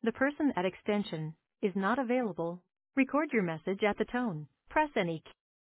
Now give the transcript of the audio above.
The person at extension is not available. Record your message at the tone. Press any key.